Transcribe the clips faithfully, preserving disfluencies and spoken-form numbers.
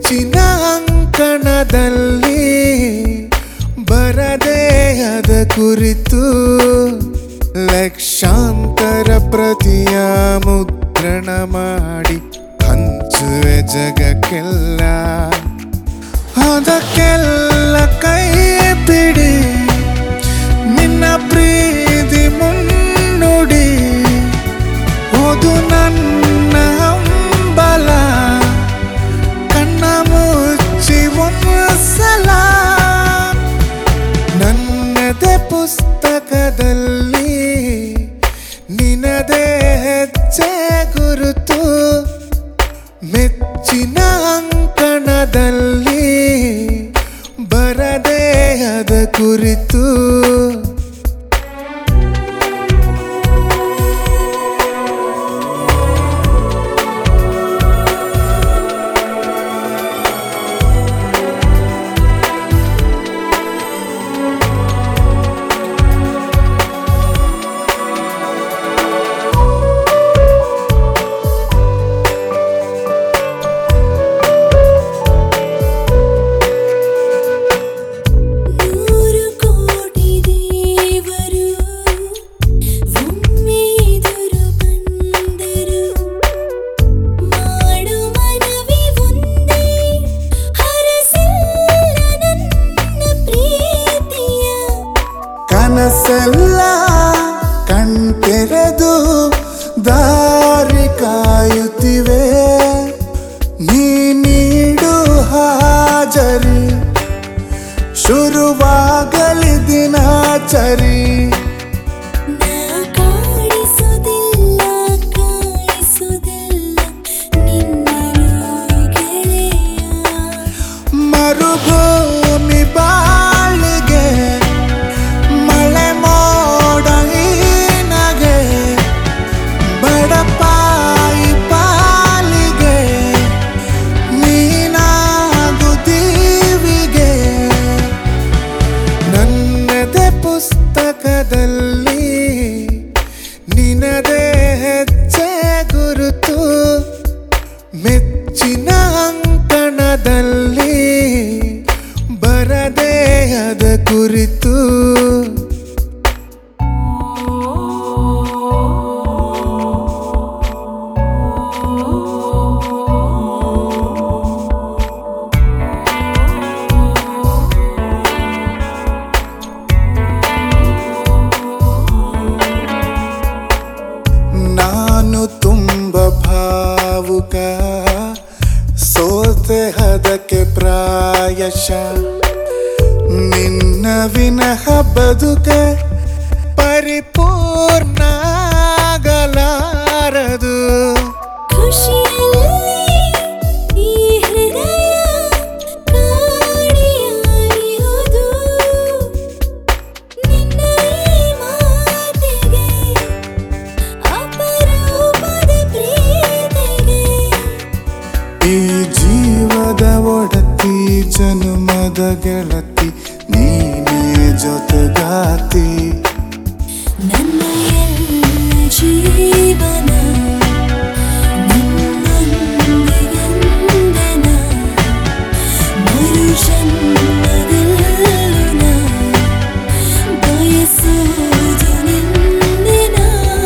ಮೆಚ್ಚಿನ ಅಂಕಣದಲ್ಲಿ ಬರದೇ ಅದ ಕುರಿತು ಲಕ್ಷಾಂತರ ಪ್ರತಿಯ ಮುದ್ರಣ ಮಾಡಿ ಹಂಚುವೆ ಜಗಕ್ಕೆಲ್ಲ. ಅದಕ್ಕೆಲ್ಲ ಕೈ ಬಿಡಿ ನಿನ್ನ ಪ್ರೀತಿ ಮುನ್ನುಡಿ. ಓದು ನನ್ನ ಹಂಬಲ ಕಣ್ಣ ಮುಚ್ಚಿ ಒಂದ್ಸಲ. ನನ್ನದೇ ಪುಸ್ತಕದಲ್ಲಿ ನಿನದೇ ಹೆಜ್ಜೆ ಗುರುತು. ಮೆಚ್ಚಿನ ಅಂಕಣದಲ್ಲಿ ಬರದೇ ಅದ ಕುರಿತು. ಕನಸೆಲ್ಲ ಕಣ್ತೆರೆದು ದಾರಿ ಕಾಯುತ್ತಿವೆ. ನೀ ನೀಡು ಹಾಜರಿ ಶುರುವಾಗಲಿ ದಿನಾಚರಿ. ಮರುಭೂಮಿ ಬಾಳಿಗೆ ಮಳೆ ಮೋಡ ಹೀನಗೆ ಬಡಪಾಯಿ ಪಾಲಿಗೆ ನೀನಾಗು ದೀವಿಗೆ. ನನ್ನದೇ ಪುಸ್ತಕದಲ್ಲಿ ನಿನದೇ ಹೆಜ್ಜೆ ಗುರುತು. ಮೆಚ್ಚಿನ ಅಂಕಣದಲ್ಲಿ ಬರದೇ ಅದ ಕುರಿತು. ನಾನು ತುಂಬ ಭಾವುಕ ಸೋತೆ ಅದಕ್ಕೆ ಪ್ರಾಯಶಃ. ನಿನ್ನ ವಿನಃ ಬದುಕೆ ಪರಿಪೂರ್ಣ ಆಗಲಾರದು. ಈ ಜೀವದ ಒಡತಿ ಜನುಮದ ಗೆಳತಿ ನೀನೇ ಜೊತೆಗಾತಿ. ನನ್ನ ಎಲ್ಲ ಜೀವನ ನಿನ್ನೊಂದಿಗೆಂದೆನ ಮರುಜನ್ಮದಲ್ಲೂ ನಾ ಬಯಸುವುದು ನಿನ್ನೆನ.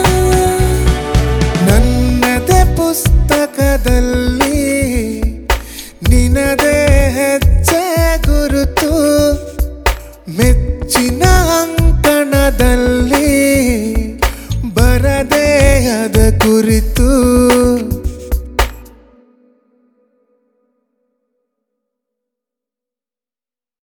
ನನ್ನದೇ ಪುಸ್ತಕದಲ್ಲಿ ನಿನದೇ ಹೆಜ್ಜೆ ಗುರುತು. ಮೆಚ್ಚಿನ